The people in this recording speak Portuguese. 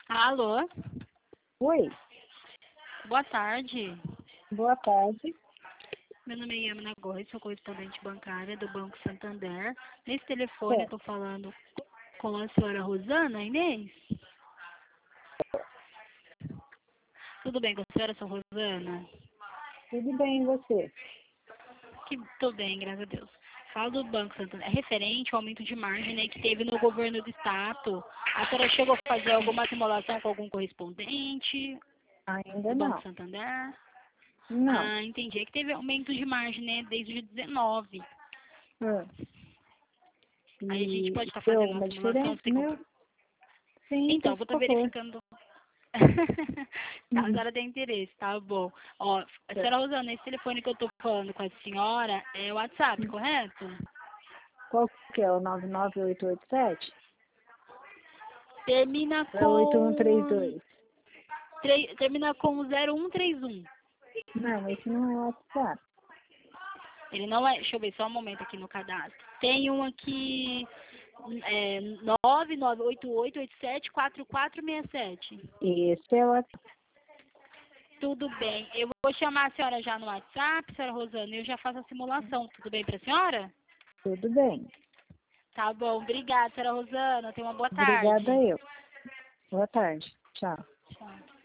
Alô? Oi, Boa tarde. boa tarde. Meu nome é Yamina Góes, sou correspondente bancária do Banco Santander. Nesse telefone eu Certo. estou falando com a senhora Rosana Inês. Tudo bem com a senhora, senhora Rosana? Tudo bem, e você? Tudo bem, graças a Deus. Falo do Banco Santander. É referente ao aumento de margem, né, que teve no governo do estado. A senhora chegou a fazer alguma simulação com algum correspondente Ainda do Banco não. Santander? Não. Ah, entendi. É que teve aumento de margem, né, desde o dia 19. Ah, Aí a gente pode e estar deu fazendo uma alguma simulação. diferença, meu? Sim, Então, por vou estar favor. verificando. Tá, a Uhum. senhora tem interesse, tá bom. Ó, a Certo. senhora usando esse telefone que eu tô falando com a senhora, é o WhatsApp, correto? Qual que é o 99887? Termina É com 8132. termina com 0131. Não, esse não é o WhatsApp. Ele não é, deixa eu ver só um momento aqui no cadastro. Tem um aqui, 9988874467. Esse é o WhatsApp. Tudo bem. Eu vou chamar a senhora já no WhatsApp, senhora Rosana, e eu já faço a simulação. Tudo bem para a senhora? Tudo bem. Tá bom. Obrigada, senhora Rosana. Tenha uma boa Obrigada tarde. eu. Boa tarde. Tchau. Tchau.